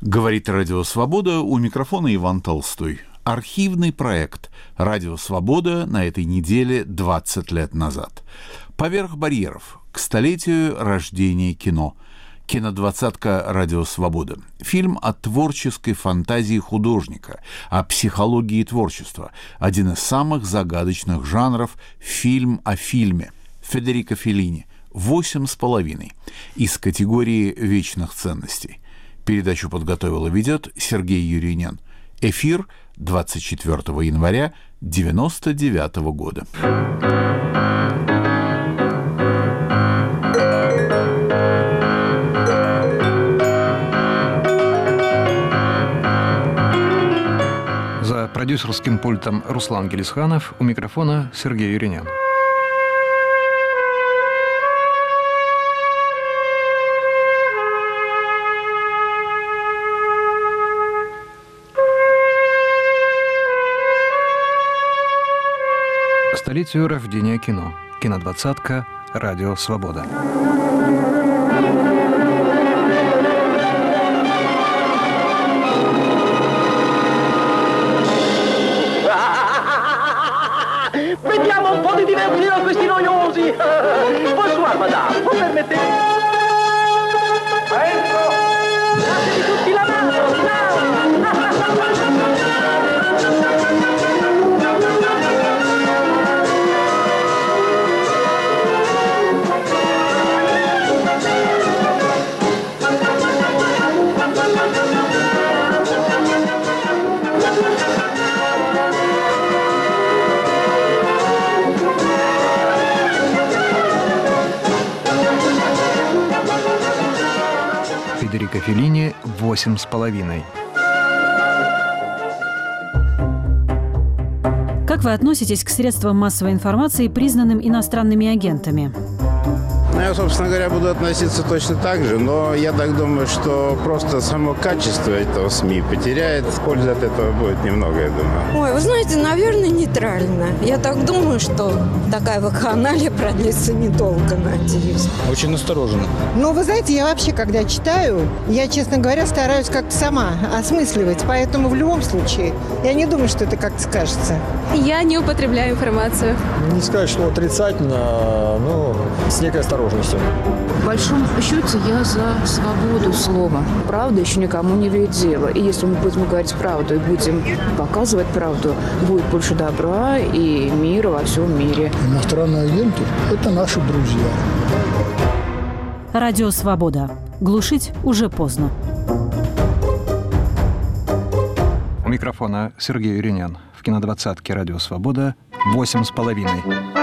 Говорит Радио Свобода, у микрофона Иван Толстой. Архивный проект «Радио Свобода» на этой неделе 20 лет назад. «Поверх барьеров» к столетию рождения кино. Кинодвадцатка «Радио Свобода». Фильм о творческой фантазии художника, о психологии творчества. Один из самых загадочных жанров – фильм о фильме. Федерико Феллини. 8,5 из категории вечных ценностей. Передачу подготовил и ведет Сергей Юрийнян. Эфир 24 января 1999 года. За продюсерским пультом Руслан Гелисханов, у микрофона Сергей Юрийнян. Столетию рождения кино. Кинодвадцатка. Радио Свобода. Vediamo un po' di divertire a questi noiosi. Bonsoir, madame. Può permettere? Datevi tutti la mano. Федерико Феллини «8,5». Как вы относитесь к средствам массовой информации, признанным иностранными агентами? Я, собственно говоря, буду относиться точно так же, но я так думаю, что просто само качество этого СМИ потеряет. Пользы от этого будет немного, я думаю. Ой, вы знаете, наверное, нейтрально. Я так думаю, что такая вакханалия продлится недолго, надеюсь. Очень настороженно. Ну, вы знаете, я вообще, когда читаю, я, честно говоря, стараюсь как-то сама осмысливать. Поэтому в любом случае, я не думаю, что это как-то скажется. Я не употребляю информацию. Не сказать, что отрицательно, но с некой осторожностью. В большом счете я за свободу слова. Правда еще никому не вредила. И если мы будем говорить правду и будем показывать правду, будет больше добра и мира во всем мире. Иностранные агенты – это наши друзья. Радио Свобода. Глушить уже поздно. У микрофона Сергей Юрийнян. В кинодвадцатке «Радио Свобода» 8,5.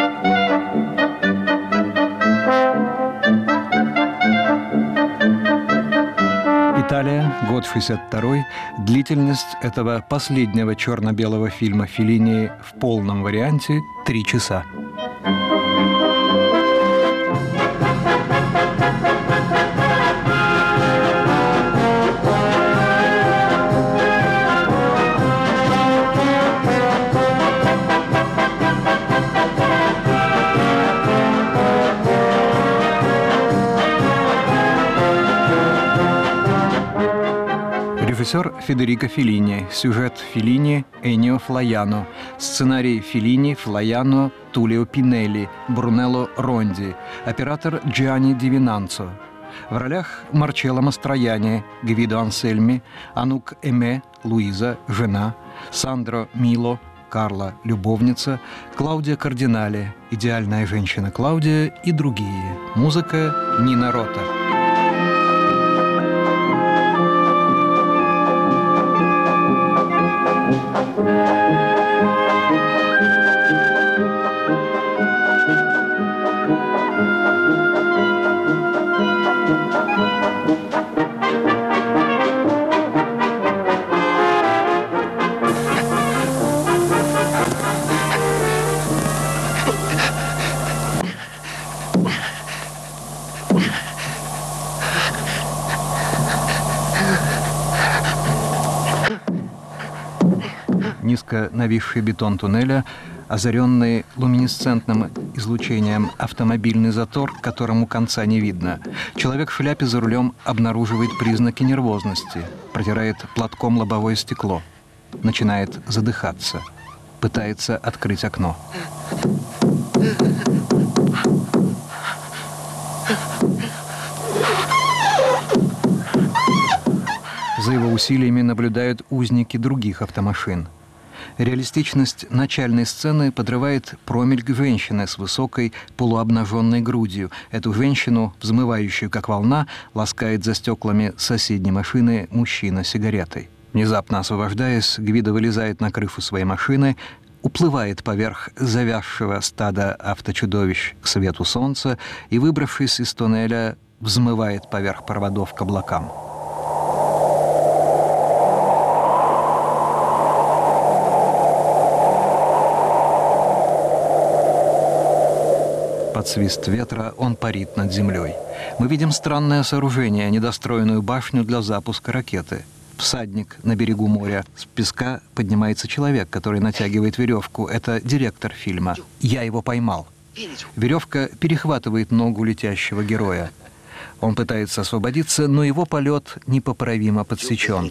Италия, год 62-й. Длительность этого последнего черно-белого фильма Феллини в полном варианте 3 часа. Режиссер Федерико Феллини, сюжет Феллини, Эннио Флаяно, сценарий Феллини, Флаяно, Тулио Пинелли, Брунелло Ронди, оператор Джианни Ди Винанцо. В ролях Марчелло Мастроянни, Гвидо Ансельми, Анук Эме, Луиза, жена, Сандро Мило, Карла, любовница, Клаудия Кардинале, идеальная женщина Клаудия и другие. Музыка Нино Рота. низко нависший бетон туннеля, озаренный люминесцентным излучением автомобильный затор, которому конца не видно. Человек в шляпе за рулем обнаруживает признаки нервозности, протирает платком лобовое стекло, начинает задыхаться, пытается открыть окно. За его усилиями наблюдают узники других автомашин. Реалистичность начальной сцены подрывает промельк женщины с высокой полуобнаженной грудью. Эту женщину, взмывающую как волна, ласкает за стеклами соседней машины мужчина с сигаретой. Внезапно освобождаясь, Гвидо вылезает на крышу своей машины, уплывает поверх завязшего стада авточудовищ к свету солнца и, выбравшись из туннеля, взмывает поверх проводов к облакам. Под свист ветра он парит над землей. Мы видим странное сооружение, недостроенную башню для запуска ракеты. Всадник на берегу моря. С песка поднимается человек, который натягивает веревку. Это директор фильма. «Я его поймал». Веревка перехватывает ногу летящего героя. Он пытается освободиться, но его полет непоправимо подсечен.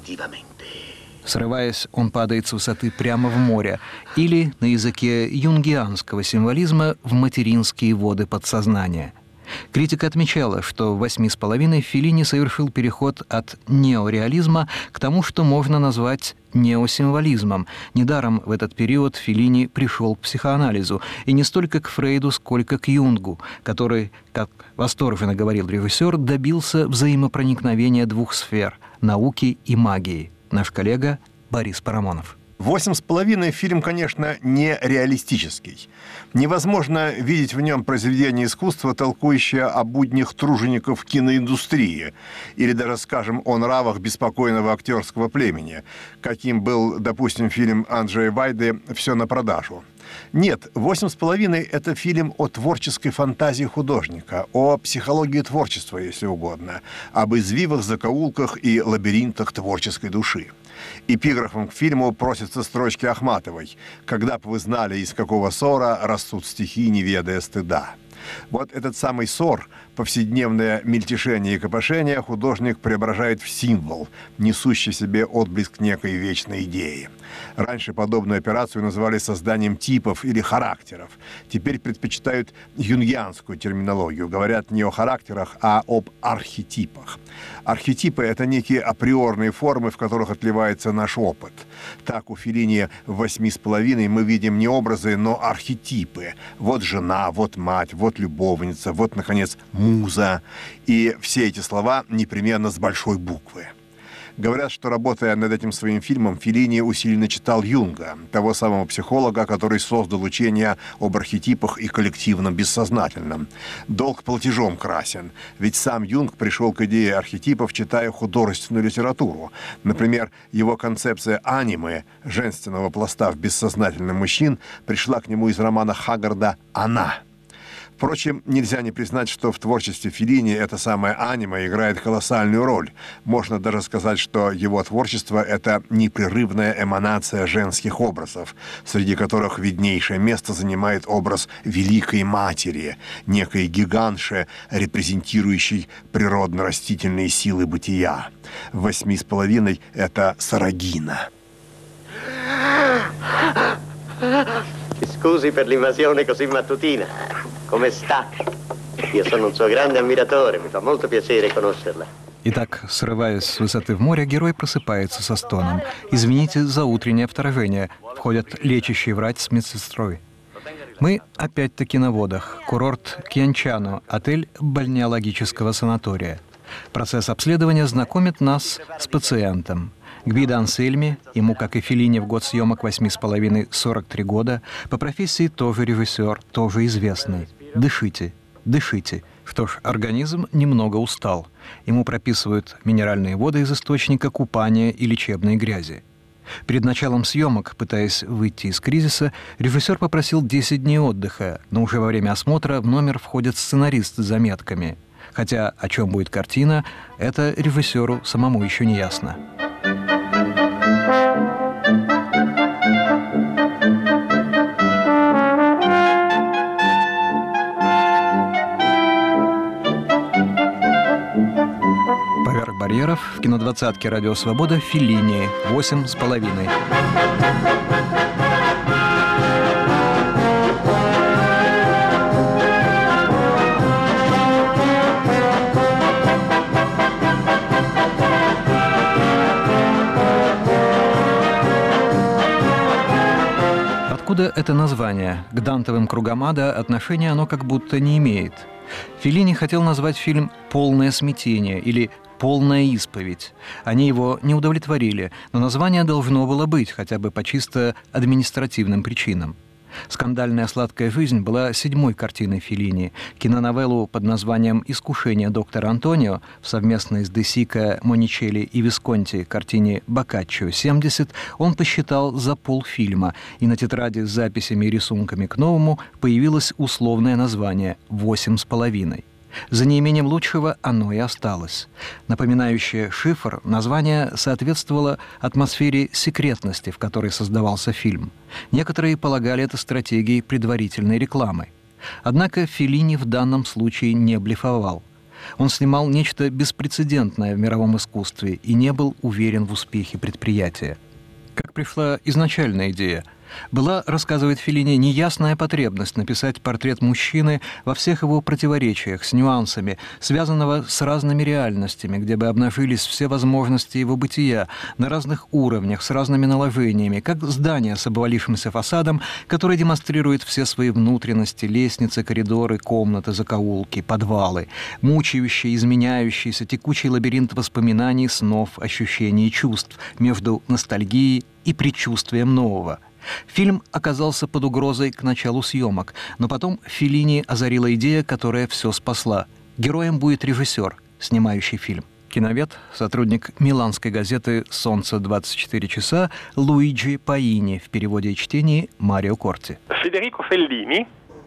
Срываясь, он падает с высоты прямо в море, или, на языке юнгианского символизма, в материнские воды подсознания. Критика отмечала, что в «8,5» Феллини совершил переход от неореализма к тому, что можно назвать неосимволизмом. Недаром в этот период Феллини пришел к психоанализу, и не столько к Фрейду, сколько к Юнгу, который, как восторженно говорил режиссер, добился взаимопроникновения двух сфер – науки и магии. Наш коллега Борис Парамонов. «8,5» фильм, конечно, не реалистический. Невозможно видеть в нем произведение искусства, толкующее о буднях тружеников киноиндустрии, или даже, скажем, о нравах беспокойного актерского племени, каким был, допустим, фильм Анджея Вайды «Все на продажу». Нет, «8,5» — это фильм о творческой фантазии художника, о психологии творчества, если угодно, об извивах, закоулках и лабиринтах творческой души. Эпиграфом к фильму просятся строчки Ахматовой: «Когда б вы знали, из какого ссора растут стихи, не ведая стыда». Вот этот самый ссор, повседневное мельтешение и копошение, художник преображает в символ, несущий в себе отблеск некой вечной идеи. Раньше подобную операцию называли созданием типов или характеров. Теперь предпочитают юнгианскую терминологию. Говорят не о характерах, а об архетипах. Архетипы — это некие априорные формы, в которых отливается наш опыт. Так у Феллини в «8,5» мы видим не образы, но архетипы. Вот жена, вот мать, вот любовница, вот, наконец, муза. И все эти слова непременно с большой буквы. Говорят, что, работая над этим своим фильмом, Феллини усиленно читал Юнга, того самого психолога, который создал учение об архетипах и коллективном бессознательном. Долг платежом красен, ведь сам Юнг пришел к идее архетипов, читая художественную литературу. Например, его концепция анимы, женственного пласта в бессознательном мужчин, пришла к нему из романа Хаггарда «Она». Впрочем, нельзя не признать, что в творчестве Феллини эта самая анима играет колоссальную роль. Можно даже сказать, что его творчество — это непрерывная эманация женских образов, среди которых виднейшее место занимает образ Великой Матери, некой гигантши, репрезентирующей природно-растительные силы бытия. В «8,5» — это Сарагина. Scusi per l'invasione così mattutina. Come sta? Io sono un suo grande ammiratore, mi fa molto piacere conoscerla. Итак, срываясь с высоты в море, герой просыпается со стоном. «Извините за утреннее вторжение», входят лечащий врач с медсестрой. Мы опять-таки на водах. Курорт Кьянчано, отель бальнеологического санатория. Процесс обследования знакомит нас с пациентом. Гвидо Ансельми, ему, как и Феллини в год съемок «8,5» 43 года, по профессии тоже режиссер, тоже известный. Дышите, дышите. Что ж, организм немного устал. Ему прописывают минеральные воды из источника, купания и лечебной грязи. Перед началом съемок, пытаясь выйти из кризиса, режиссер попросил 10 дней отдыха, но уже во время осмотра в номер входит сценарист с заметками. Хотя о чем будет картина, это режиссеру самому еще не ясно. Барьеров, в кинодвадцатке «Радио Свобода» Феллини «8,5». Откуда это название? К Дантовым кругам ада отношения оно как будто не имеет. Феллини хотел назвать фильм «Полное смятение» или «Полная исповедь». Они его не удовлетворили, но название должно было быть, хотя бы по чисто административным причинам. «Скандальная сладкая жизнь» была 7-й картиной Феллини. Киноновеллу под названием «Искушение доктора Антонио» в совместной с Де Сико, Моничелли и Висконти картине «Боккаччо 70» он посчитал за полфильма, и на тетради с записями и рисунками к новому появилось условное название «8,5». За неимением лучшего оно и осталось. Напоминающее шифр, название соответствовало атмосфере секретности, в которой создавался фильм. Некоторые полагали это стратегией предварительной рекламы. Однако Феллини в данном случае не блефовал. Он снимал нечто беспрецедентное в мировом искусстве и не был уверен в успехе предприятия. Как пришла изначальная идея? Была, рассказывает Феллини, неясная потребность написать портрет мужчины во всех его противоречиях, с нюансами, связанного с разными реальностями, где бы обнажились все возможности его бытия, на разных уровнях, с разными наложениями, как здание с обвалившимся фасадом, которое демонстрирует все свои внутренности, лестницы, коридоры, комнаты, закоулки, подвалы, мучающий, изменяющийся, текучий лабиринт воспоминаний, снов, ощущений и чувств между ностальгией и предчувствием нового. Фильм оказался под угрозой к началу съемок, но потом Феллини озарила идея, которая все спасла. Героем будет режиссер, снимающий фильм. Киновед, сотрудник миланской газеты «Солнце 24 часа» Луиджи Паини, в переводе и чтении Марио Корти. Федерико Феллини,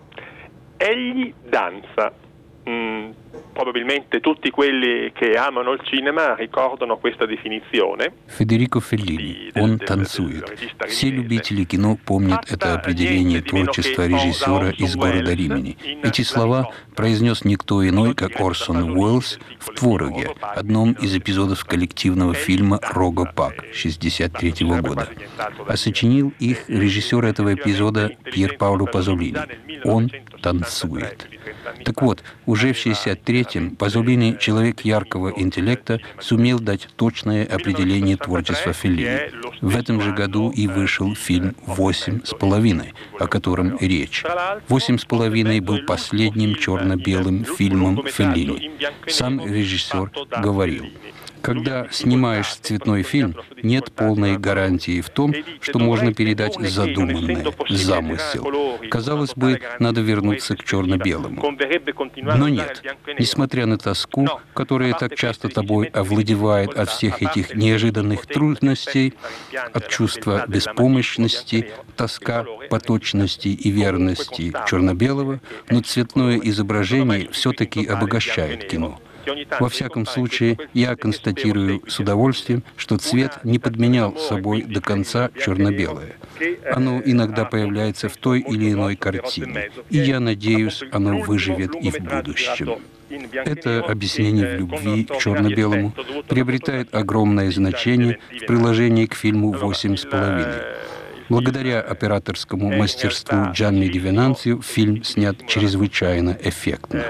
egli danza. Probabilmente tutti quelli che amano il cinema ricordano questa definizione. Федерико Феллини, он танцует. Все любители кино помнят это определение творчества режиссера из города Римени. Эти слова произнес никто иной, как Орсон Уэллс в «Твороге», одном из эпизодов коллективного фильма «Рого Пак» 1963 года. А сочинил их режиссер этого эпизода Пьер Паоло Пазолини. Он танцует. Так вот, уже в 1963-м Пазолини, человек яркого интеллекта, сумел дать точное определение творчества Феллини. В этом же году и вышел фильм «8,5», о котором речь. «8,5» был последним черно-белым фильмом Феллини. Сам режиссер говорил: когда снимаешь цветной фильм, нет полной гарантии в том, что можно передать задуманное, замысел. Казалось бы, надо вернуться к черно-белому. Но нет. Несмотря на тоску, которая так часто тобой овладевает от всех этих неожиданных трудностей, от чувства беспомощности, тоска по точности и верности черно-белого, но цветное изображение все-таки обогащает кино. Во всяком случае, я констатирую с удовольствием, что цвет не подменял собой до конца черно-белое. Оно иногда появляется в той или иной картине, и я надеюсь, оно выживет и в будущем. Это объяснение в любви к черно-белому приобретает огромное значение в приложении к фильму «8,5». Благодаря операторскому мастерству Джанни Ди Венанцио фильм снят чрезвычайно эффектно.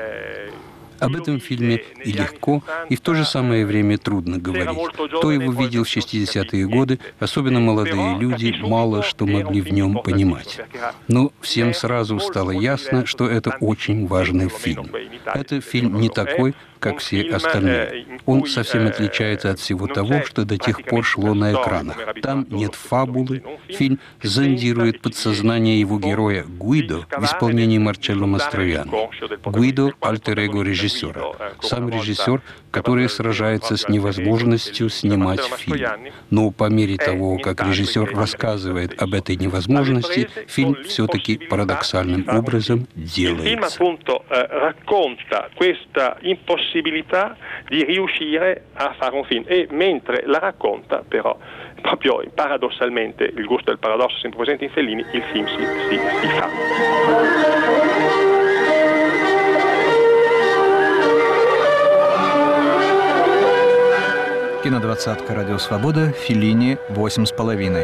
Об этом фильме и легко, и в то же самое время трудно говорить. Кто его видел в 60-е годы, особенно молодые люди, мало что могли в нем понимать. Но всем сразу стало ясно, что это очень важный фильм. Это фильм не такой, как все остальные. Он совсем отличается от всего того, что до тех пор шло на экранах. Там нет фабулы. Фильм зондирует подсознание его героя Гуидо в исполнении Марчелло Мастроианни. Гуидо — альтер-эго режиссера. Сам режиссер, который сражается с невозможностью снимать фильм. Но по мере того, как режиссер рассказывает об этой невозможности, фильм все-таки парадоксальным образом делается. Possibilità di riuscire a fare un film e mentre la racconta però proprio paradossalmente il gusto del paradosso sempre presente in Fellini il film si fa. Кинодвадцатка «Радио Свобода», Феллини, 8,5.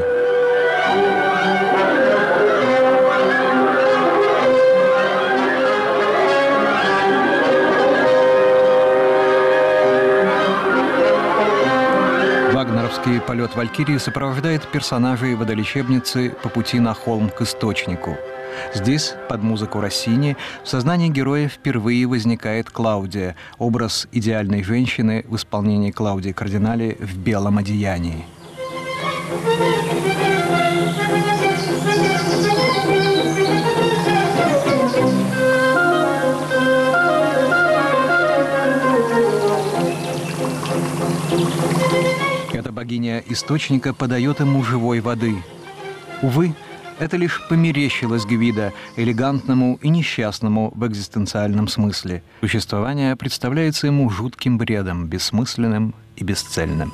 Вагнеровский полет «Валькирии» сопровождает персонажей водолечебницы по пути на холм к источнику. Здесь, под музыку Россини, в сознании героя впервые возникает Клаудия, образ идеальной женщины в исполнении Клаудии Кардинали в белом одеянии. Эта богиня источника подает ему живой воды. Увы, это лишь померещилось Гвидо, элегантному и несчастному в экзистенциальном смысле. Существование представляется ему жутким бредом, бессмысленным и бесцельным.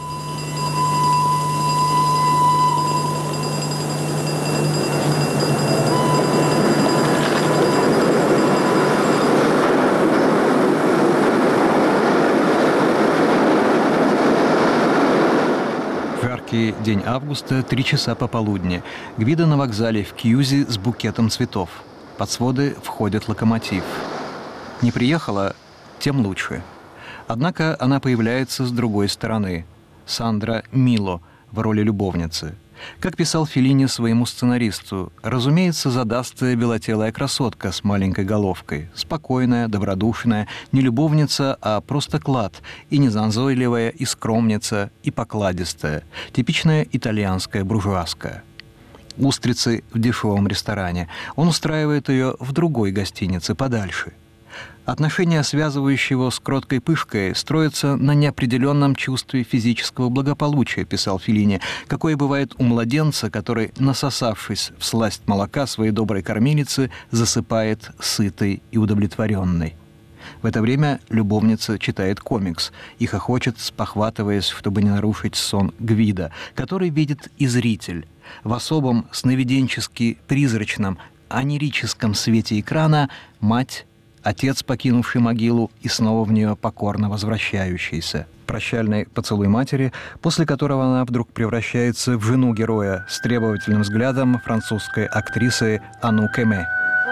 День августа, 3 часа пополудни. Гвидо на вокзале в Кьюзи с букетом цветов. Под своды входит локомотив. Не приехала, тем лучше. Однако она появляется с другой стороны. Сандра Мило в роли любовницы. Как писал Феллини своему сценаристу, разумеется, задастая белотелая красотка с маленькой головкой, спокойная, добродушная, не любовница, а просто клад, и незанзойливая, и скромница, и покладистая, типичная итальянская буржуазка. Устрицы в дешевом ресторане. Он устраивает ее в другой гостинице, подальше. Отношения, связывающие его с кроткой пышкой, строятся на неопределенном чувстве физического благополучия, писал Феллини, какое бывает у младенца, который, насосавшись в сласть молока своей доброй кормилицы, засыпает сытый и удовлетворенный. В это время любовница читает комикс и хохочет, спохватываясь, чтобы не нарушить сон Гвидо, который видит и зритель. В особом сновиденчески призрачном, онирическом свете экрана мать, отец, покинувший могилу и снова в нее покорно возвращающийся. Прощальный поцелуй матери, после которого она вдруг превращается в жену героя с требовательным взглядом французской актрисы Анук Эме.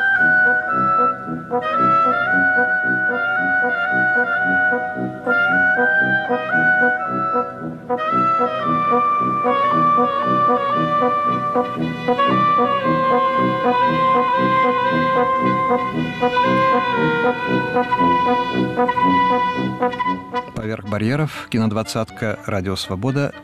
Поверх барьеров, кинодвадцатка «Радио Свобода»,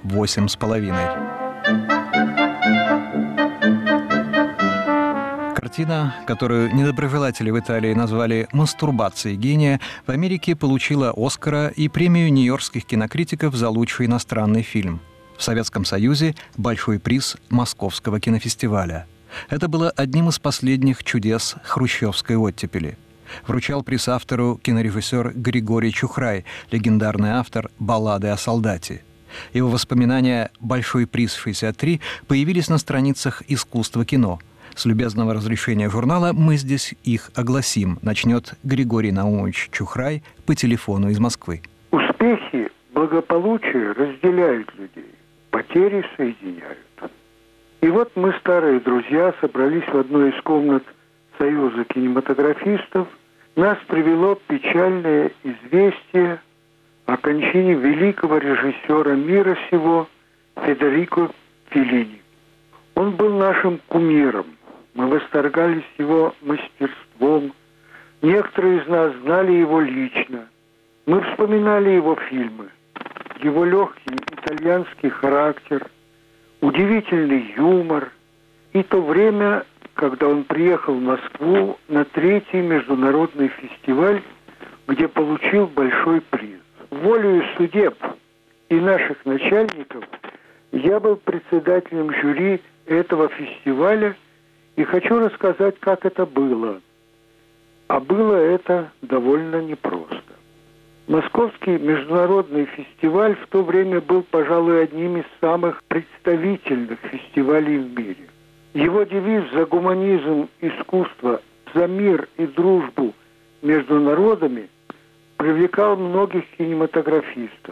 8,5. Картина, которую недоброжелатели в Италии назвали «мастурбацией гения», в Америке получила «Оскара» и премию нью-йоркских кинокритиков за лучший иностранный фильм. В Советском Союзе – большой приз Московского кинофестиваля. Это было одним из последних чудес хрущевской оттепели. Вручал приз автору кинорежиссер Григорий Чухрай, легендарный автор «Баллады о солдате». Его воспоминания «Большой приз 63» появились на страницах «Искусство кино». С любезного разрешения журнала мы здесь их огласим. Начнет Григорий Наумович Чухрай по телефону из Москвы. Успехи, благополучие разделяют людей, потери соединяют. И вот мы, старые друзья, собрались в одной из комнат Союза кинематографистов. Нас привело печальное известие о кончине великого режиссера мира сего Федерико Феллини. Он был нашим кумиром. Мы восторгались его мастерством. Некоторые из нас знали его лично. Мы вспоминали его фильмы. Его легкий итальянский характер, удивительный юмор и то время, когда он приехал в Москву на 3-й международный фестиваль, где получил большой приз. Волею судеб и наших начальников я был председателем жюри этого фестиваля и хочу рассказать, как это было. А было это довольно непросто. Московский международный фестиваль в то время был, пожалуй, одним из самых представительных фестивалей в мире. Его девиз «За гуманизм, искусство, за мир и дружбу между народами» привлекал многих кинематографистов.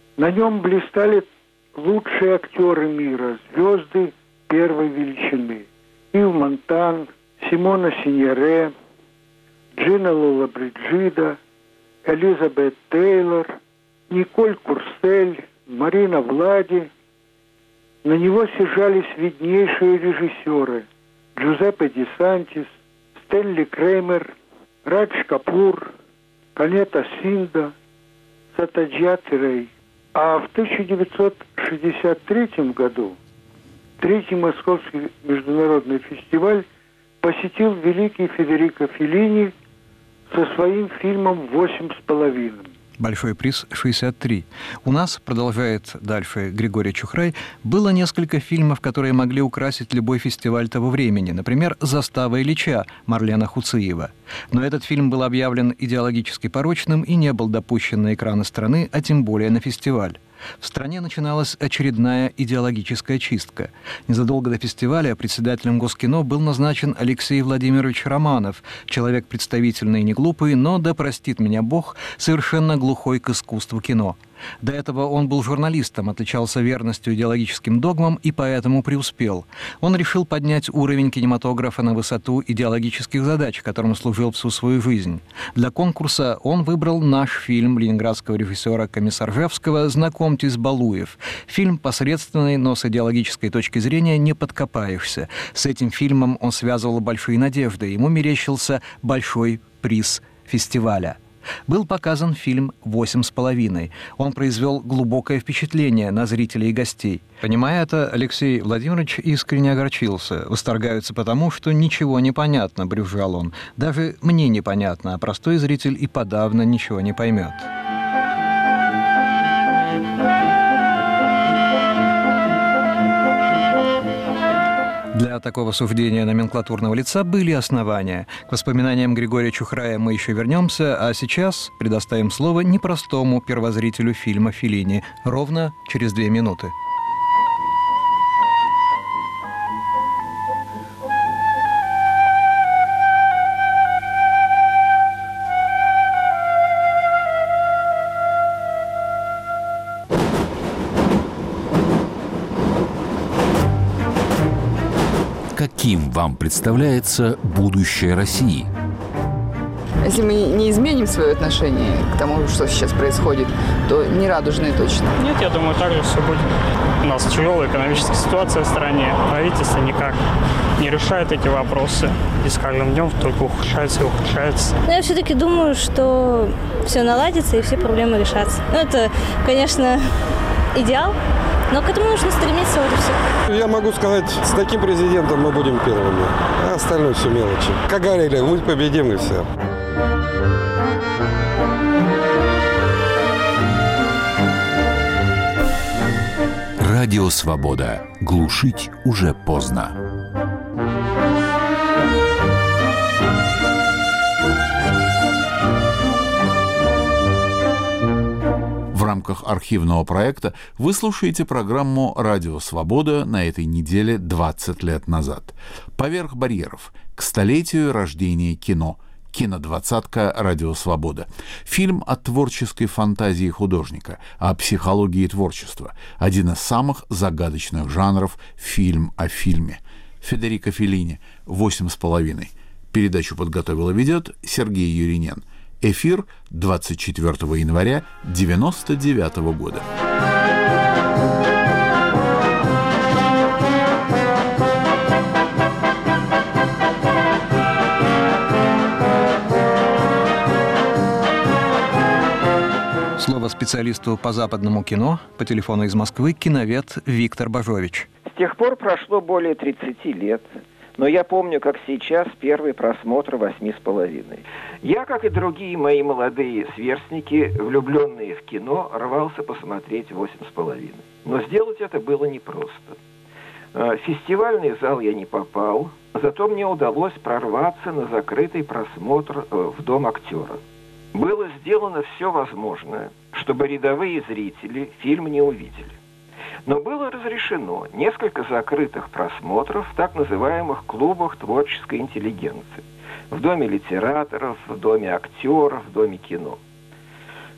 На нем блистали лучшие актеры мира, звезды первой величины. Ив Монтан, Симона Синьоре, Джина Лоллобриджида, Элизабет Тейлор, Николь Курсель, Марина Влади. На него съезжались виднейшие режиссеры Джузеппе Ди Сантис, Стэнли Креймер, Радж Капур, Канета Синда, Сатаджат Рей. А в 1963 году Третий Московский международный фестиваль посетил великий Федерико Феллини со своим фильмом «8,5». Большой приз 63. У нас, продолжает дальше Григорий Чухрай, было несколько фильмов, которые могли украсить любой фестиваль того времени. Например, «Застава Ильича» Марлена Хуциева. Но этот фильм был объявлен идеологически порочным и не был допущен на экраны страны, а тем более на фестиваль. В стране начиналась очередная идеологическая чистка. Незадолго до фестиваля председателем Госкино был назначен Алексей Владимирович Романов, человек представительный и не глупый, но, да простит меня Бог, совершенно глухой к искусству кино. До этого он был журналистом, отличался верностью идеологическим догмам и поэтому преуспел. Он решил поднять уровень кинематографа на высоту идеологических задач, которым служил всю свою жизнь. Для конкурса он выбрал наш фильм ленинградского режиссера Комиссаржевского «Знакомьтесь, Балуев». Фильм посредственный, но с идеологической точки зрения не подкопаешься. С этим фильмом он связывал большие надежды. Ему мерещился большой приз фестиваля. Был показан фильм «8,5». Он произвел глубокое впечатление на зрителей и гостей. Понимая это, Алексей Владимирович искренне огорчился. Восторгаются потому, что ничего не понятно, брюзжал он. Даже мне непонятно, а простой зритель и подавно ничего не поймет. Для такого суждения номенклатурного лица были основания. К воспоминаниям Григория Чухрая мы еще вернемся, а сейчас предоставим слово непростому первозрителю фильма Феллини ровно через 2 минуты. Каким вам представляется будущее России? Если мы не изменим свое отношение к тому, что сейчас происходит, то не радужное точно. Нет, я думаю, так же все будет. У нас тяжелая экономическая ситуация в стране. Правительство никак не решает эти вопросы. И с каждым днем только ухудшается и ухудшается. Но я все-таки думаю, что все наладится и все проблемы решатся. Ну, это, конечно, идеал. Но к этому нужно стремиться, вот и все. Я могу сказать, с таким президентом мы будем первыми, а остальное все мелочи. Как говорили, мы победим и все. Радио «Свобода». Глушить уже поздно. В рамках архивного проекта вы слушаете программу «Радио Свобода» на этой неделе 20 лет назад. «Поверх барьеров. К столетию рождения кино». Кинодвадцатка «Радио Свобода». Фильм о творческой фантазии художника, о психологии творчества. Один из самых загадочных жанров — фильм о фильме. Федерико Феллини, «8,5». Передачу подготовил и ведет Сергей Юринен. Эфир 24 января 1999 года. Слово специалисту по западному кино по телефону из Москвы киновед Виктор Бажович. С тех пор прошло более 30 лет. Но я помню, как сейчас, первый просмотр «8,5». Я, как и другие мои молодые сверстники, влюбленные в кино, рвался посмотреть «8,5». Но сделать это было непросто. В фестивальный зал я не попал, зато мне удалось прорваться на закрытый просмотр в Дом актера. Было сделано все возможное, чтобы рядовые зрители фильм не увидели. Но было разрешено несколько закрытых просмотров в так называемых клубах творческой интеллигенции. В Доме литераторов, в Доме актеров, в Доме кино.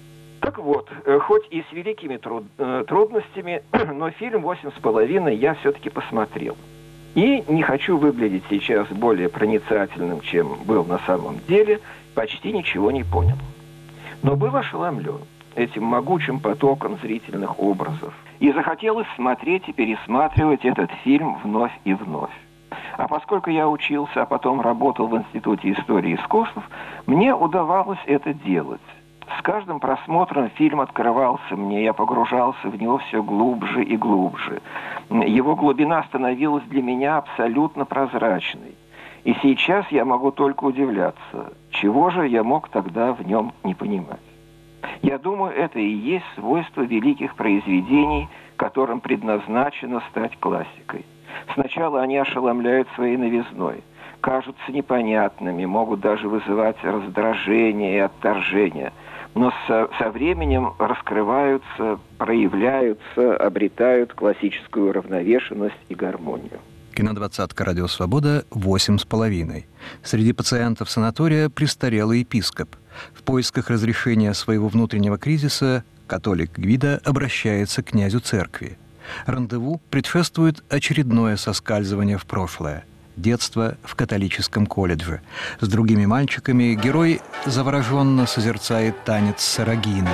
Так вот, хоть и с великими трудностями, но фильм «8,5» я все-таки посмотрел. И не хочу выглядеть сейчас более проницательным, чем был на самом деле, почти ничего не понял. Но был ошеломлен этим могучим потоком зрительных образов. И захотелось смотреть и пересматривать этот фильм вновь и вновь. А поскольку я учился, а потом работал в Институте истории искусств, мне удавалось это делать. С каждым просмотром фильм открывался мне, я погружался в него все глубже и глубже. Его глубина становилась для меня абсолютно прозрачной. И сейчас я могу только удивляться, чего же я мог тогда в нем не понимать. Я думаю, это и есть свойство великих произведений, которым предназначено стать классикой. Сначала они ошеломляют своей новизной, кажутся непонятными, могут даже вызывать раздражение и отторжение, но со временем раскрываются, проявляются, обретают классическую уравновешенность и гармонию. Кинодвадцатка «Радио Свобода» 8,5. Среди пациентов санатория престарелый епископ. В поисках разрешения своего внутреннего кризиса католик Гвидо обращается к князю церкви. Рандеву предшествует очередное соскальзывание в прошлое. Детство в католическом колледже. С другими мальчиками герой завороженно созерцает танец Сарагины.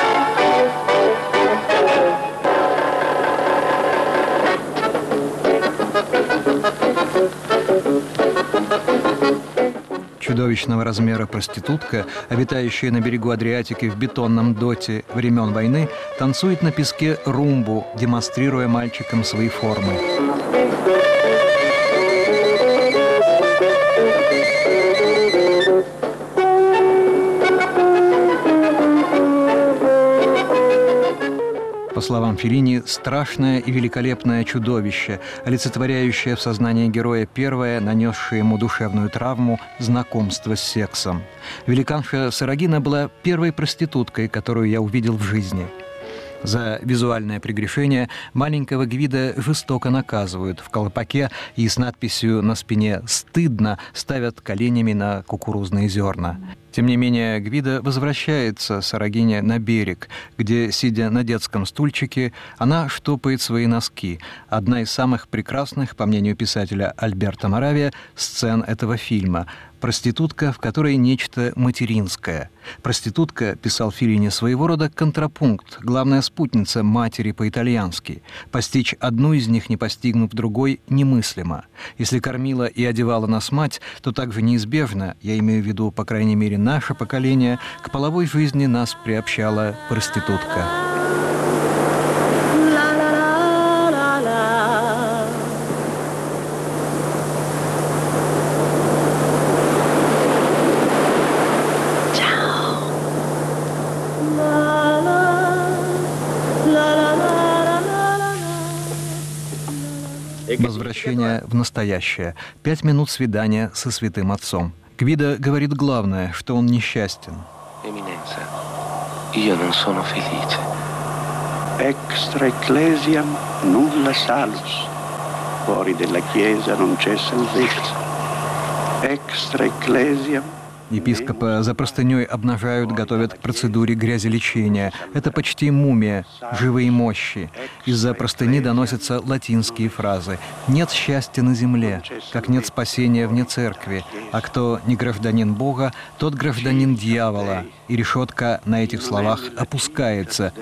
Чудовищного размера проститутка, обитающая на берегу Адриатики в бетонном доте времен войны, танцует на песке румбу, демонстрируя мальчикам свои формы. По словам Феллини, страшное и великолепное чудовище, олицетворяющее в сознании героя первое, нанесшее ему душевную травму, знакомство с сексом. Великанша Сарагина была первой проституткой, которую я увидел в жизни. За визуальное прегрешение маленького Гвидо жестоко наказывают. В колпаке и с надписью на спине «Стыдно» ставят коленями на кукурузные зерна. Тем не менее, Гвидо возвращается Сарагине на берег, где, сидя на детском стульчике, она штопает свои носки. Одна из самых прекрасных, по мнению писателя Альберто Моравия, сцен этого фильма. Проститутка, в которой нечто материнское. Проститутка, писал Феллини, своего рода контрапункт, главная спутница матери по-итальянски. Постичь одну из них, не постигнув другой, немыслимо. Если кормила и одевала нас мать, то также неизбежно, я имею в виду, по крайней мере, наше поколение, к половой жизни нас приобщала проститутка. Возвращение в настоящее. 5 минут свидания со святым отцом. Гвидо говорит главное, что он несчастен. Eminenza, io non sono felice. Extra ecclesiam nulla salus. Fuori della chiesa non c'è salvezza. Extra ecclesiam. Епископа за простыней обнажают, готовят к процедуре грязелечения. Это почти мумия, живые мощи. Из-за простыни доносятся латинские фразы. «Нет счастья на земле, как нет спасения вне церкви. А кто не гражданин Бога, тот гражданин дьявола». И решетка на этих словах опускается.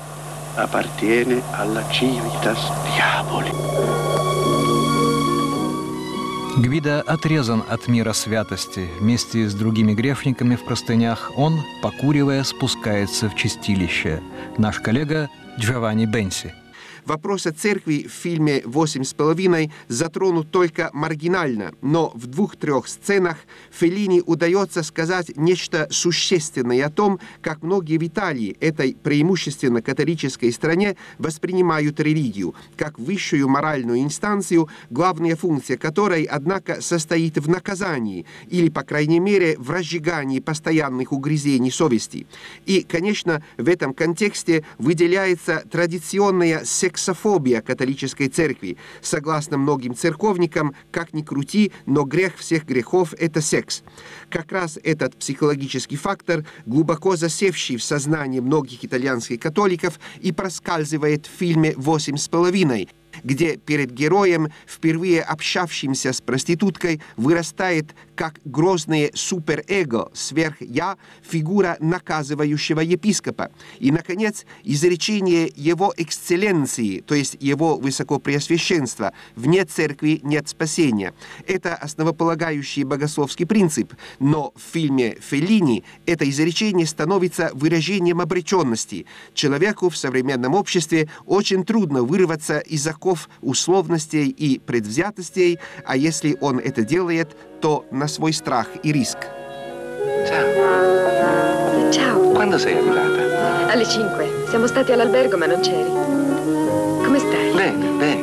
Гвидо отрезан от мира святости. Вместе с другими грешниками в простынях он, покуривая, спускается в чистилище. Наш коллега Джованни Бенси. Вопрос о церкви в фильме «8,5» затронут только маргинально, но в 2-3 сценах Феллини удается сказать нечто существенное о том, как многие в Италии, этой преимущественно католической стране, воспринимают религию, как высшую моральную инстанцию, главная функция которой, однако, состоит в наказании или, по крайней мере, в разжигании постоянных угрызений совести. И, конечно, в этом контексте выделяется традиционная сексуальность сексофобия католической церкви. Согласно многим церковникам, как ни крути, но грех всех грехов – это секс. Как раз этот психологический фактор, глубоко засевший в сознании многих итальянских католиков, и проскальзывает в фильме «8,5», где перед героем, впервые общавшимся с проституткой, вырастает как грозное суперэго, сверх-я, фигура наказывающего епископа. И, наконец, изречение его эксцелленции, то есть его высокопреосвященства: «Вне церкви нет спасения». Это основополагающий богословский принцип, но в фильме Феллини это изречение становится выражением обреченности. Человеку в современном обществе очень трудно вырваться из оков условностей и предвзятостей, а если он это делает, то на свой страх и риск. Ciao. Ciao. Quando sei arrivata? Alle 5. Siamo stati all'albergo, ma non c'eri. Come stai? Bene, bene.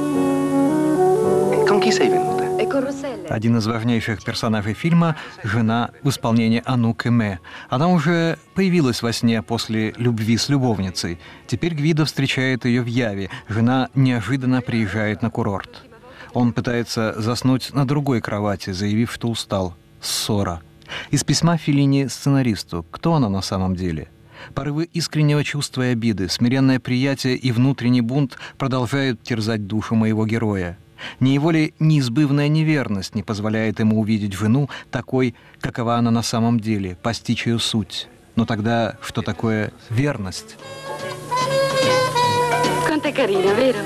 Con chi sei venuta? E con Rossella. Один из важнейших персонажей фильма – жена в исполнении Анук Эме. Она уже появилась во сне после любви с любовницей. Теперь Гвидо встречает ее в яве. Жена неожиданно приезжает на курорт. Он пытается заснуть на другой кровати, заявив, что устал. Ссора. Из письма Феллини сценаристу. Кто она на самом деле? Порывы искреннего чувства и обиды, смиренное приятие и внутренний бунт продолжают терзать душу моего героя. Не его ли неизбывная неверность не позволяет ему увидеть жену такой, какова она на самом деле, постичь ее суть? Но тогда что такое верность? Quanto è carina, vero?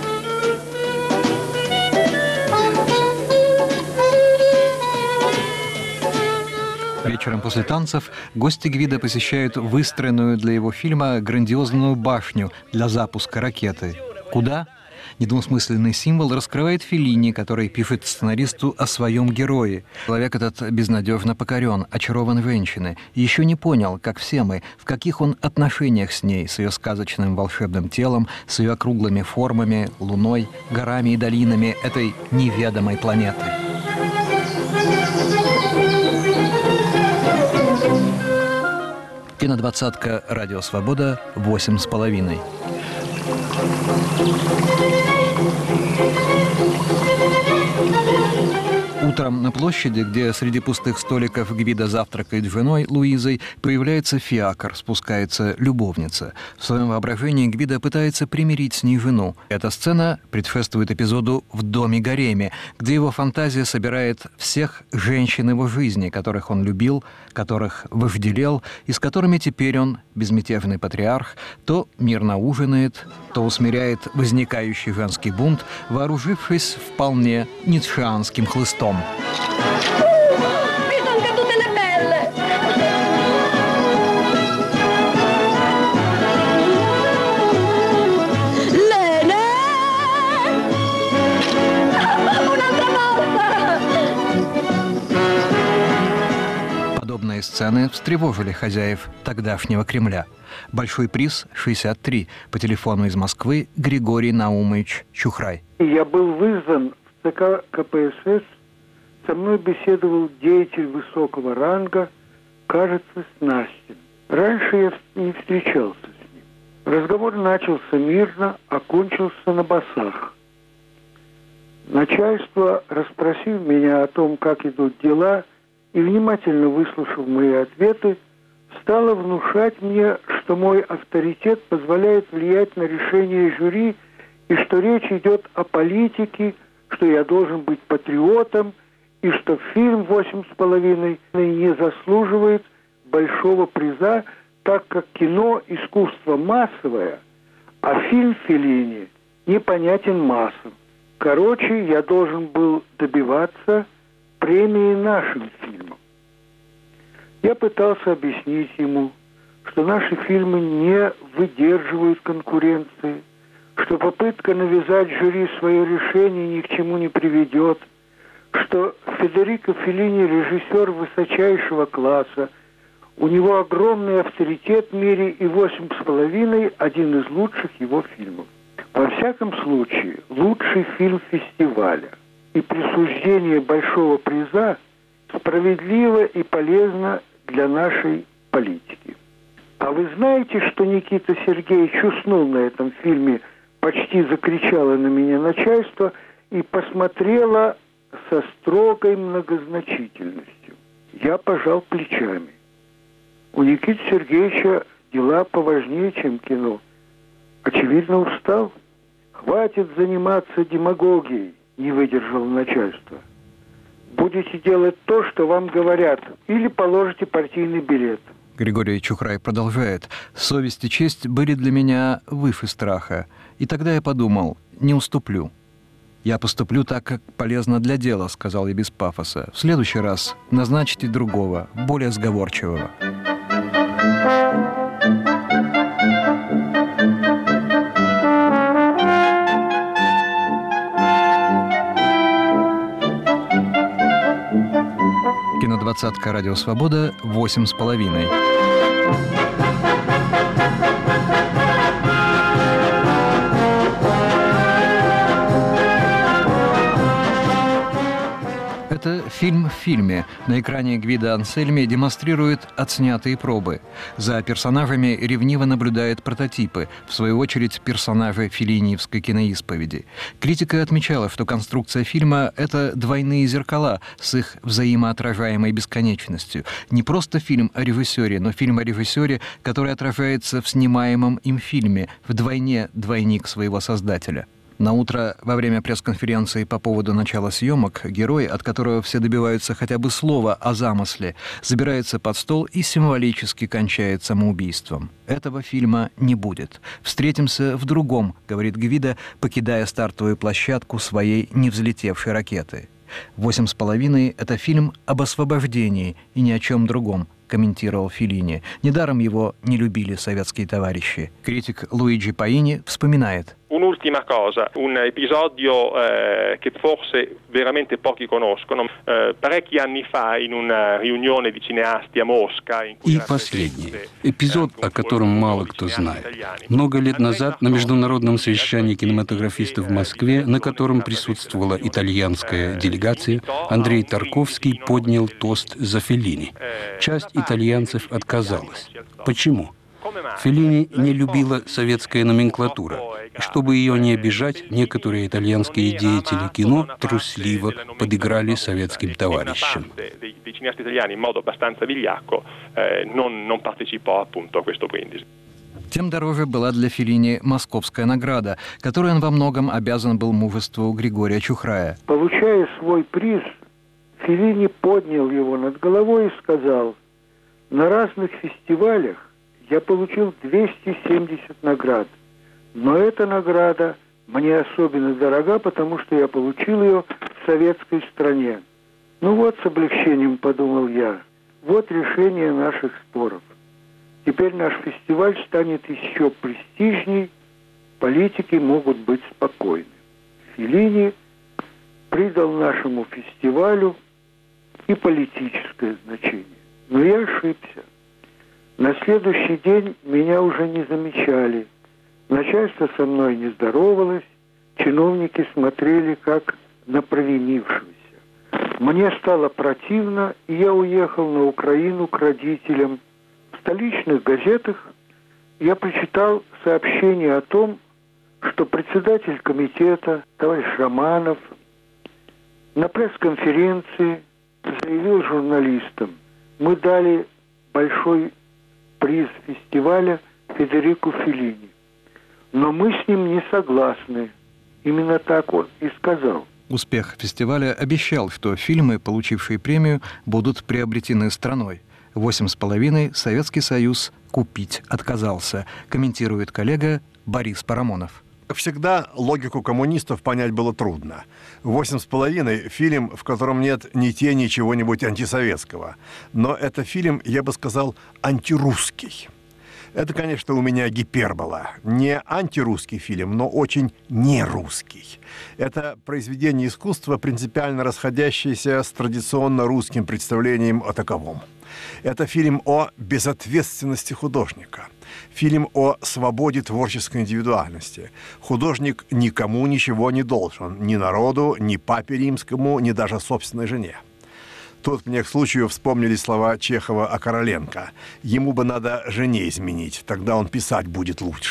Вечером после танцев гости Гвидо посещают выстроенную для его фильма грандиозную башню для запуска ракеты. Куда? Недвусмысленный символ раскрывает Феллини, который пишет сценаристу о своем герое. Человек этот безнадежно покорен, очарован женщиной, и еще не понял, как все мы, в каких он отношениях с ней, с ее сказочным волшебным телом, с ее округлыми формами, луной, горами и долинами этой неведомой планеты. Кинодвадцатка «Радио Свобода» 8,5. Утром на площади, где среди пустых столиков Гвидо завтракает с женой Луизой, появляется фиакр, спускается любовница. В своем воображении Гвидо пытается примирить с ней жену. Эта сцена предшествует эпизоду в доме-гареме, где его фантазия собирает всех женщин его жизни, которых он любил, которых вожделел, и с которыми теперь он, безмятежный патриарх, то мирно ужинает, то усмиряет возникающий женский бунт, вооружившись вполне ницшеанским хлыстом. Подобные сцены встревожили хозяев тогдашнего Кремля. Большой приз 63. По телефону из Москвы Григорий Наумович Чухрай. Я был вызван в ЦК КПСС. Со мной беседовал деятель высокого ранга, кажется, Снастин. Раньше я не встречался с ним. Разговор начался мирно, окончился на басах. Начальство, расспросив меня о том, как идут дела, и внимательно выслушав мои ответы, стало внушать мне, что мой авторитет позволяет влиять на решение жюри, и что речь идет о политике, что я должен быть патриотом, и что фильм «8,5» не заслуживает большого приза, так как кино – искусство массовое, а фильм Феллини непонятен массам. Короче, я должен был добиваться премии нашим фильмам. Я пытался объяснить ему, что наши фильмы не выдерживают конкуренции, что попытка навязать жюри свое решение ни к чему не приведет, что Федерико Феллини режиссер высочайшего класса, у него огромный авторитет в мире, и «8,5» один из лучших его фильмов. Во всяком случае, лучший фильм фестиваля. И присуждение большого приза справедливо и полезно для нашей политики. А вы знаете, что Никита Сергеевич уснул на этом фильме почти закричало на меня начальство и посмотрело со строгой многозначительностью. Я пожал плечами. У Никиты Сергеевича дела поважнее, чем кино. Очевидно, устал. Хватит заниматься демагогией, не выдержало начальство. Будете делать то, что вам говорят, или положите партийный билет. Григорий Чухрай продолжает. «Совесть и честь были для меня выше страха. И тогда я подумал, не уступлю. Я поступлю так, как полезно для дела», — сказал я без пафоса. «В следующий раз назначьте другого, более сговорчивого». Кинодвадцатка «Радио Свобода» 8,5. Это фильм в фильме. На экране Гвидо Ансельми демонстрирует отснятые пробы. За персонажами ревниво наблюдает прототипы, в свою очередь персонажи феллиниевской киноисповеди. Критика отмечала, что конструкция фильма — это двойные зеркала с их взаимоотражаемой бесконечностью. Не просто фильм о режиссере, но фильм о режиссере, который отражается в снимаемом им фильме, вдвойне двойник своего создателя. Наутро, во время пресс-конференции по поводу начала съемок, герой, от которого все добиваются хотя бы слова о замысле, забирается под стол и символически кончает самоубийством. Этого фильма не будет. «Встретимся в другом», — говорит Гвидо, покидая стартовую площадку своей невзлетевшей ракеты. «8,5» — это фильм об освобождении и ни о чем другом, комментировал Феллини. Недаром его не любили советские товарищи. Критик Луиджи Паини вспоминает. Un'ultima cosa, un episodio che forse veramente pochi conoscono. Parecchi anni fa, in una riunione di cineasti a Mosca... И последний. Эпизод, о котором мало кто знает. Много лет назад на международном совещании кинематографистов в Москве, на котором присутствовала итальянская делегация, Андрей Тарковский поднял тост за Феллини. Часть итальянцев отказалась. Почему? Феллини не любила советская номенклатура. И чтобы ее не обижать, некоторые итальянские деятели кино трусливо подыграли советским товарищам. Тем дороже была для Феллини московская награда, которой он во многом обязан был мужеству Григория Чухрая. Получая свой приз, Феллини поднял его над головой и сказал: «На разных фестивалях я получил 270 наград, но эта награда мне особенно дорога, потому что я получил ее в советской стране». Ну вот, с облегчением подумал я, вот решение наших споров. Теперь наш фестиваль станет еще престижней, политики могут быть спокойны. Феллини придал нашему фестивалю и политическое значение. Но я ошибся. На следующий день меня уже не замечали. Начальство со мной не здоровалось, чиновники смотрели как на провинившегося. Мне стало противно, и я уехал на Украину к родителям. В столичных газетах я прочитал сообщение о том, что председатель комитета, товарищ Романов, на пресс-конференции заявил журналистам: мы дали большой приз фестиваля Федерико Феллини, но мы с ним не согласны. Именно так он и сказал. Успех фестиваля обещал, что фильмы, получившие премию, будут приобретены страной. 8,5 Советский Союз купить отказался, комментирует коллега Борис Парамонов. Всегда логику коммунистов понять было трудно. «8,5» — фильм, в котором нет ни тени чего-нибудь антисоветского. Но это фильм, я бы сказал, антирусский. Это, конечно, у меня гипербола. Не антирусский фильм, но очень нерусский. Это произведение искусства, принципиально расходящееся с традиционно русским представлением о таковом. Это фильм о безответственности художника. Фильм о свободе творческой индивидуальности. Художник никому ничего не должен. Ни народу, ни папе римскому, ни даже собственной жене. Тут мне к случаю вспомнили слова Чехова о Короленко. Ему бы надо жене изменить, тогда он писать будет лучше.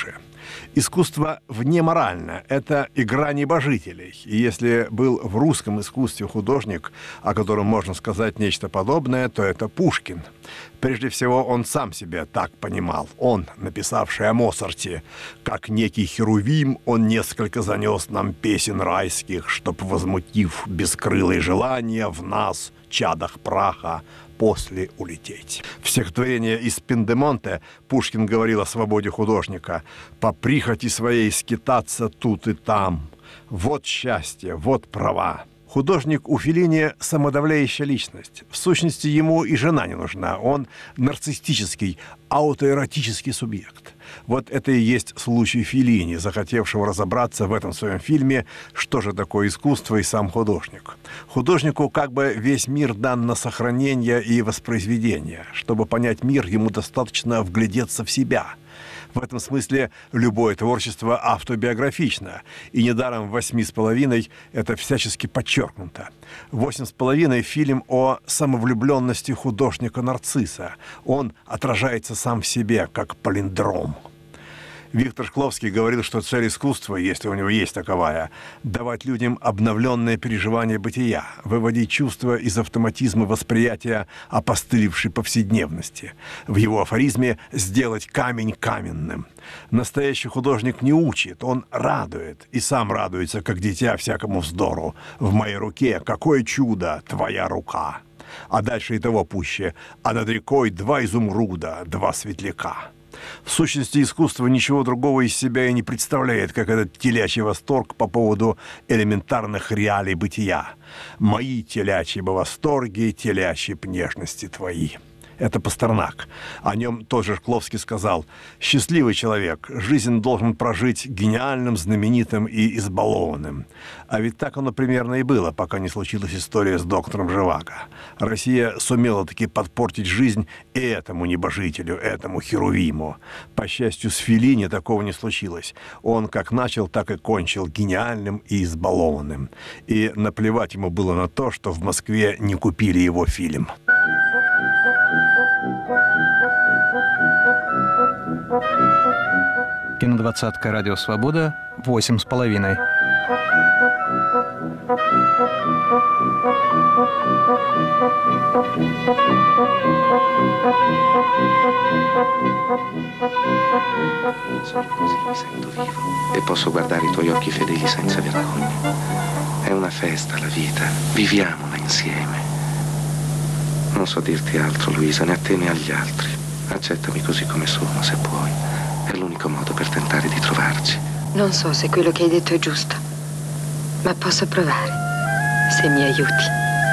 Искусство внеморально – это игра небожителей. И если был в русском искусстве художник, о котором можно сказать нечто подобное, то это Пушкин. Прежде всего, он сам себя так понимал. Он, написавший о Моцарте, как некий херувим, он несколько занес нам песен райских, чтоб, возмутив бескрылые желания, в нас, чадах праха, после улететь. В стихотворении из Пиндемонте Пушкин говорил о свободе художника. «По прихоти своей скитаться тут и там. Вот счастье, вот права». Художник у Феллини самодавляющая личность. В сущности, ему и жена не нужна. Он нарциссический, аутоэротический субъект. Вот это и есть случай Феллини, захотевшего разобраться в этом своем фильме, что же такое искусство и сам художник. Художнику как бы весь мир дан на сохранение и воспроизведение. Чтобы понять мир, ему достаточно вглядеться в себя. В этом смысле любое творчество автобиографично, и недаром в «8,5» это всячески подчеркнуто. «8,5» — фильм о самовлюбленности художника-нарцисса. Он отражается сам в себе, как палиндром. Виктор Шкловский говорил, что цель искусства, если у него есть таковая, давать людям обновленное переживание бытия, выводить чувства из автоматизма восприятия опостылевшей повседневности. В его афоризме «сделать камень каменным». Настоящий художник не учит, он радует, и сам радуется, как дитя всякому вздору. «В моей руке какое чудо, твоя рука!» А дальше и того пуще. «А над рекой 2 изумруда, 2 светляка». В сущности, искусство ничего другого из себя и не представляет, как этот телячий восторг по поводу элементарных реалий бытия. «Мои телячьи бы восторги, телячьи б нежности твои». Это Пастернак. О нем тоже Шкловский сказал: «Счастливый человек, жизнь должен прожить гениальным, знаменитым и избалованным». А ведь так оно примерно и было, пока не случилась история с доктором Живаго. Россия сумела таки подпортить жизнь и этому небожителю, этому херувиму. По счастью, с Феллини такого не случилось. Он как начал, так и кончил гениальным и избалованным. И наплевать ему было на то, что в Москве не купили его фильм. Кинодвадцатка «Радио Свобода», 8,5. Solo così mi sento vivo e posso guardare i tuoi occhi fedeli senza vergogna. È una festa la vita, viviamola insieme. Non so dirti altro, Luisa, né a te né agli altri. Accettami così come sono, se puoi. È l'unico modo per tentare di trovarci. Non so se quello che hai detto è giusto, ma posso provare, se mi aiuti.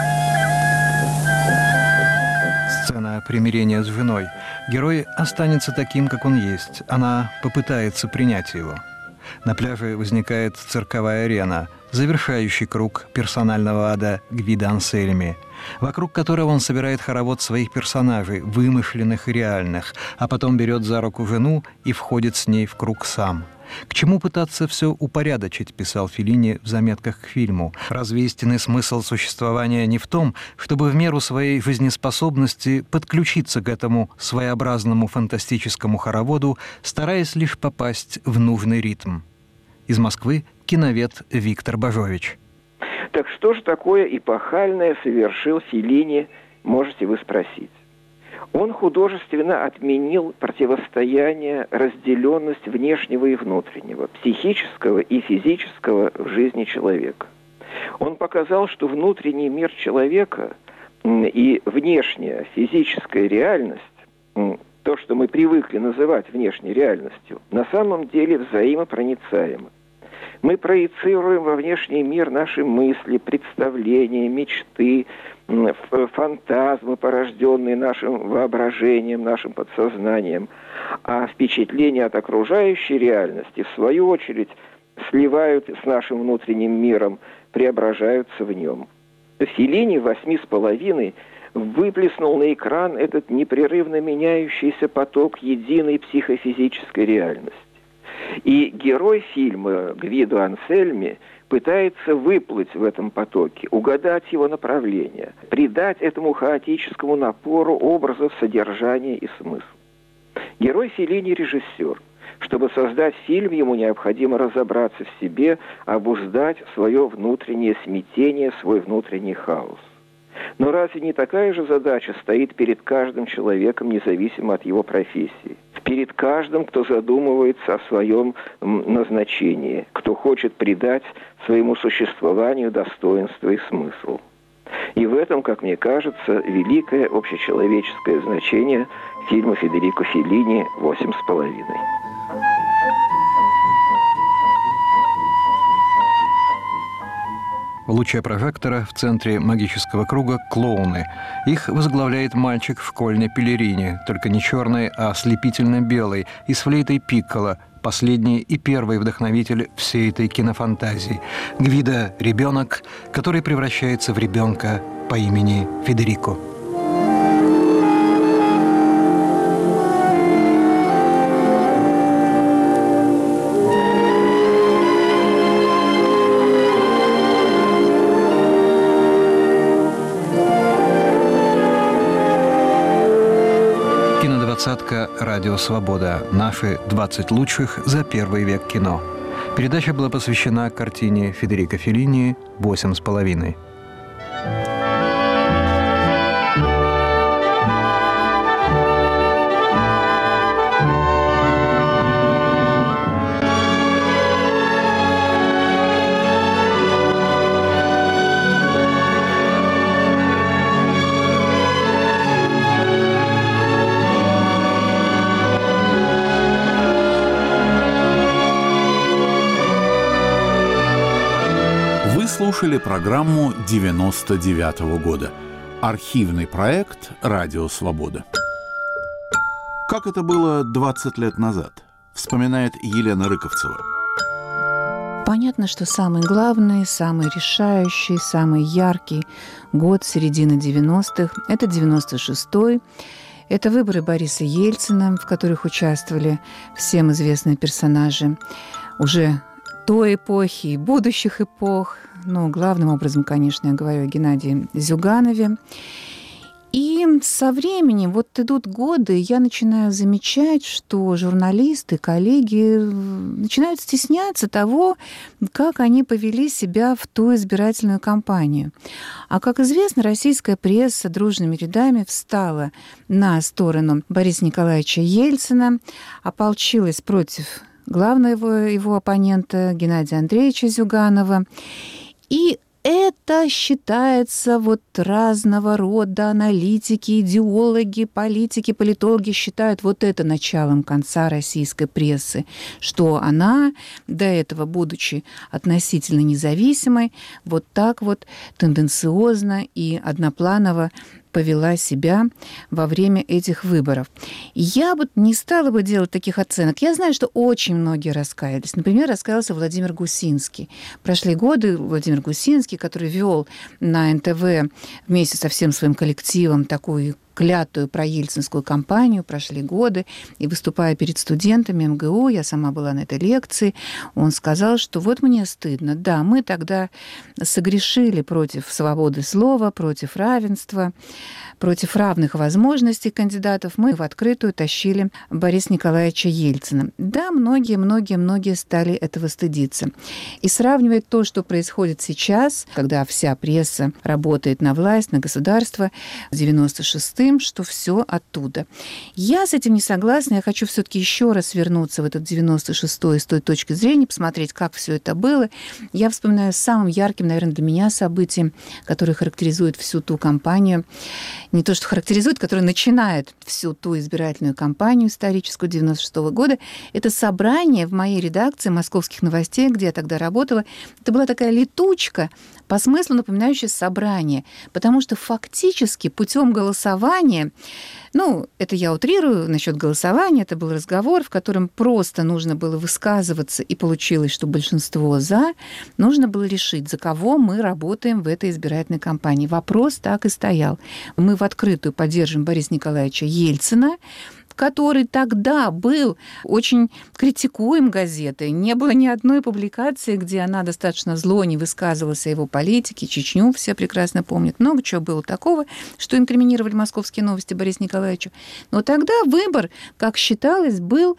Сцена примирения с женой. Герой останется таким, как он есть. Она попытается принять его. На пляже возникает цирковая арена, завершающий круг персонального ада Гвидо Ансельми, вокруг которого он собирает хоровод своих персонажей, вымышленных и реальных, а потом берет за руку жену и входит с ней в круг сам. «К чему пытаться все упорядочить», — писал Феллини в заметках к фильму. «Разве истинный смысл существования не в том, чтобы в меру своей жизнеспособности подключиться к этому своеобразному фантастическому хороводу, стараясь лишь попасть в нужный ритм?» Из Москвы киновед Виктор Бажович. Так что же такое эпохальное совершил Феллини, можете вы спросить? Он художественно отменил противостояние, разделенность внешнего и внутреннего, психического и физического в жизни человека. Он показал, что внутренний мир человека и внешняя физическая реальность, то, что мы привыкли называть внешней реальностью, на самом деле взаимопроницаемы. Мы проецируем во внешний мир наши мысли, представления, мечты, фантазмы, порожденные нашим воображением, нашим подсознанием. А впечатления от окружающей реальности, в свою очередь, сливают с нашим внутренним миром, преображаются в нем. Феллини в «8,5» выплеснул на экран этот непрерывно меняющийся поток единой психофизической реальности. И герой фильма Гвидо Ансельми пытается выплыть в этом потоке, угадать его направление, придать этому хаотическому напору образов, содержания и смысл. Герой Феллини – режиссер. Чтобы создать фильм, ему необходимо разобраться в себе, обуздать свое внутреннее смятение, свой внутренний хаос. Но разве не такая же задача стоит перед каждым человеком, независимо от его профессии? Перед каждым, кто задумывается о своем назначении, кто хочет придать своему существованию достоинство и смысл. И в этом, как мне кажется, великое общечеловеческое значение фильма Федерико Феллини «8,5». В луче прожектора в центре магического круга клоуны. Их возглавляет мальчик в школьной пелерине, только не черной, а ослепительно белой, и с флейтой пикколо, последний и первый вдохновитель всей этой кинофантазии. Гвидо – ребенок, который превращается в ребенка по имени Федерико. «Радио Свобода. Наши 20 лучших за первый век кино». Передача была посвящена картине Федерико Феллини «8,5». Слушали программу 99-го года. Архивный проект «Радио Свобода». Как это было 20 лет назад, вспоминает Елена Рыковцева. Понятно, что самый главный, самый решающий, самый яркий год середины 90-х – это 96-й. Это выборы Бориса Ельцина, в которых участвовали всем известные персонажи уже той эпохи и будущих эпох. Ну, главным образом, конечно, я говорю о Геннадии Зюганове. И со временем, вот идут годы, я начинаю замечать, что журналисты, коллеги начинают стесняться того, как они повели себя в ту избирательную кампанию. А, как известно, российская пресса дружными рядами встала на сторону Бориса Николаевича Ельцина, ополчилась против главного его оппонента Геннадия Андреевича Зюганова. И это считается вот разного рода аналитики, идеологи, политики, политологи считают вот это началом конца российской прессы, что она, до этого, будучи относительно независимой, вот так вот тенденциозно и однопланово повела себя во время этих выборов. Я бы не стала бы делать таких оценок. Я знаю, что очень многие раскаялись. Например, раскаялся Владимир Гусинский. Прошли годы Владимир Гусинский, который вел на НТВ вместе со всем своим коллективом такую клятую проельцинскую кампанию, прошли годы, и выступая перед студентами МГУ, я сама была на этой лекции, он сказал, что вот мне стыдно, да, мы тогда согрешили против свободы слова, против равенства, против равных возможностей кандидатов, мы в открытую тащили Бориса Николаевича Ельцина. Да, многие стали этого стыдиться. И сравнивать то, что происходит сейчас, когда вся пресса работает на власть, на государство, с 96-м, что все оттуда. Я с этим не согласна. Я хочу все-таки еще раз вернуться в этот 96-й с той точки зрения, посмотреть, как все это было. Я вспоминаю самым ярким, наверное, для меня событием, которое характеризует всю ту кампанию. Не то, что характеризует, которое начинает всю ту избирательную кампанию историческую 96-го года. Это собрание в моей редакции «Московских новостей», где я тогда работала. Это была такая летучка, по смыслу напоминающая собрание, потому что фактически путем голосования, ну, это я утрирую насчет голосования, это был разговор, в котором просто нужно было высказываться, и получилось, что большинство «за», нужно было решить, за кого мы работаем в этой избирательной кампании. Вопрос так и стоял. Мы в открытую поддержим Бориса Николаевича Ельцина, который тогда был очень критикуем газетой. Не было ни одной публикации, где она достаточно зло не высказывалась о его политике. Чечню все прекрасно помнят. Много чего было такого, что инкриминировали «Московские новости» Борису Николаевичу. Но тогда выбор, как считалось, был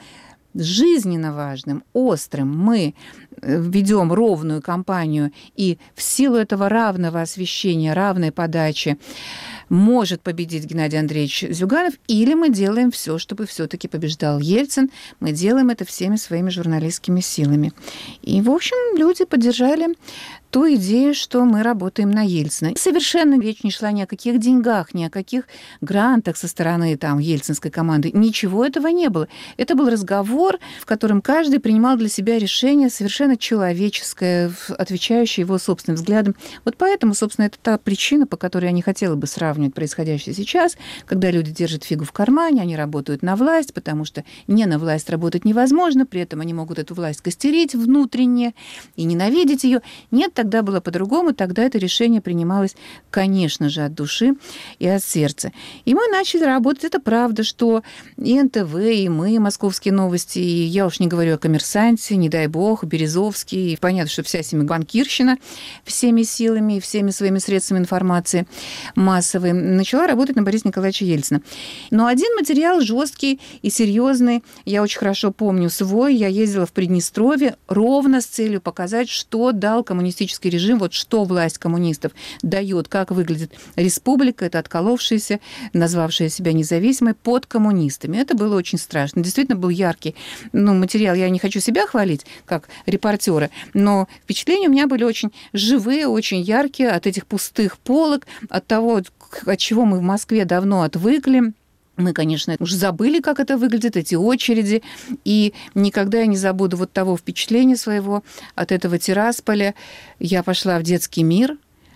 жизненно важным, острым мы ведем ровную кампанию, и в силу этого равного освещения, равной подачи может победить Геннадий Андреевич Зюганов, или мы делаем все, чтобы все-таки побеждал Ельцин. Мы делаем это всеми своими журналистскими силами. И, в общем, люди поддержали ту идею, что мы работаем на Ельцина. Совершенно речь не шла ни о каких деньгах, ни о каких грантах со стороны там ельцинской команды. Ничего этого не было. Это был разговор, в котором каждый принимал для себя решение совершенно человеческое, отвечающее его собственным взглядам. Вот поэтому, собственно, это та причина, по которой я не хотела бы сравнивать происходящее сейчас, когда люди держат фигу в кармане, они работают на власть, потому что не на власть работать невозможно, при этом они могут эту власть костерить внутренне и ненавидеть ее. Нет, тогда было по-другому, тогда это решение принималось, конечно же, от души и от сердца. И мы начали работать. Это правда, что и НТВ, и мы, Московские новости, и я уж не говорю о «Коммерсанте», не дай бог, Березовский. И понятно, что вся банкирщина всеми силами и всеми своими средствами информации массовой начала работать на Бориса Николаевича Ельцина. Но один материал жесткий и серьезный, я очень хорошо помню свой, я ездила в Приднестровье ровно с целью показать, что дал коммунистический режим, вот что власть коммунистов дает, как выглядит республика, это отколовшаяся, назвавшая себя независимой, под коммунистами. Это было очень страшно. Действительно был яркий материал. Я не хочу себя хвалить, как репортера, но впечатления у меня были очень живые, очень яркие от этих пустых полок, от того, от чего мы в Москве давно отвыкли. Мы, конечно, уже забыли, как это выглядит, эти очереди, и никогда я не забуду вот того впечатления своего от этого Тирасполя. Я пошла в детский мир,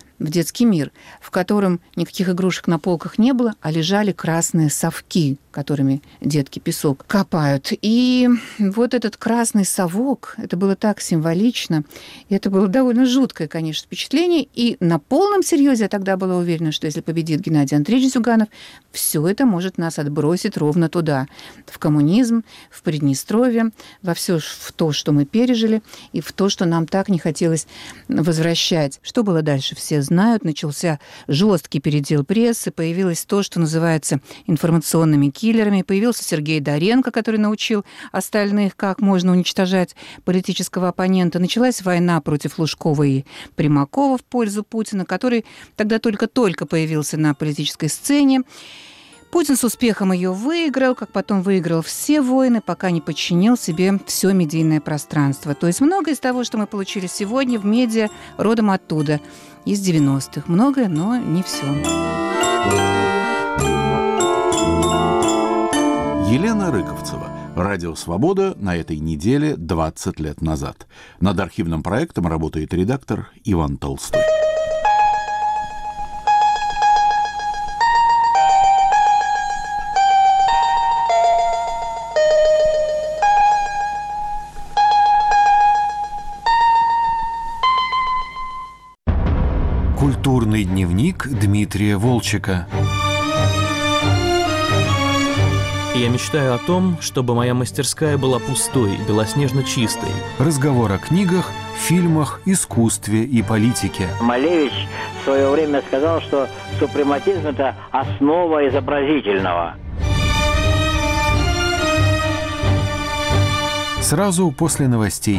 в котором никаких игрушек на полках не было, а лежали красные совки, которыми детки песок копают. И вот этот красный совок, это было так символично, и это было довольно жуткое, конечно, впечатление. И на полном серьезе я тогда была уверена, что если победит Геннадий Андреевич Зюганов, все это может нас отбросить ровно туда, в коммунизм, в Приднестровье, во все в то, что мы пережили, и в то, что нам так не хотелось возвращать. Что было дальше, все знают. Начался жесткий передел прессы, появилось то, что называется информационными киллерами. Появился Сергей Доренко, который научил остальных, как можно уничтожать политического оппонента. Началась война против Лужкова и Примакова в пользу Путина, который тогда только-только появился на политической сцене. Путин с успехом ее выиграл, как потом выиграл все войны, пока не подчинил себе все медийное пространство. То есть многое из того, что мы получили сегодня в медиа, родом оттуда, из 90-х. Многое, но не все. Елена Рыковцева. Радио «Свобода» на этой неделе 20 лет назад. Над архивным проектом работает редактор Иван Толстой. Культурный дневник Дмитрия Волчека. Я мечтаю о том, чтобы моя мастерская была пустой, белоснежно чистой. Разговор о книгах, фильмах, искусстве и политике. Малевич в свое время сказал, что супрематизм – это основа изобразительного. Сразу после новостей.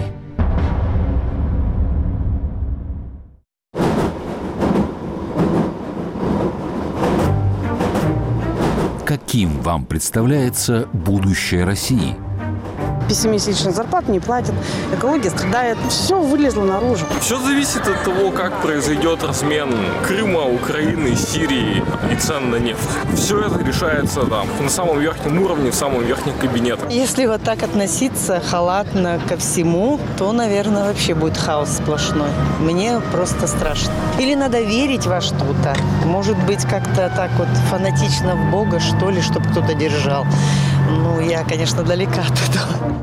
Каким вам представляется будущее России? Пессимистично, зарплат не платят, экология страдает, все вылезло наружу. Все зависит от того, как произойдет размен Крыма, Украины, Сирии и цен на нефть. Все это решается там на самом верхнем уровне, в самом верхнем кабинете. Если вот так относиться халатно ко всему, то, наверное, вообще будет хаос сплошной. Мне просто страшно. Или надо верить во что-то. Может быть, как-то так вот фанатично в Бога, что ли, чтобы кто-то держал. Ну, я, конечно, далека от этого.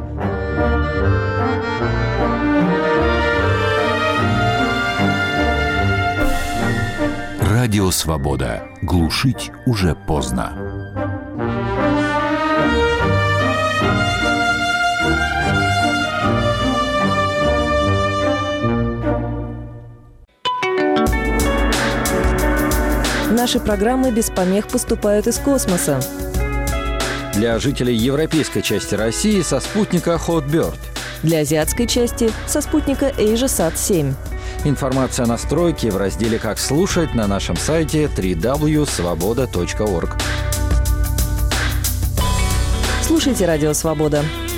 Радио «Свобода». Глушить уже поздно. Наши программы без помех поступают из космоса. Для жителей европейской части России со спутника Hotbird. Для азиатской части со спутника AsiaSat-7. Информация о настройке в разделе «Как слушать» на нашем сайте www.svoboda.org. Слушайте «Радио Свобода».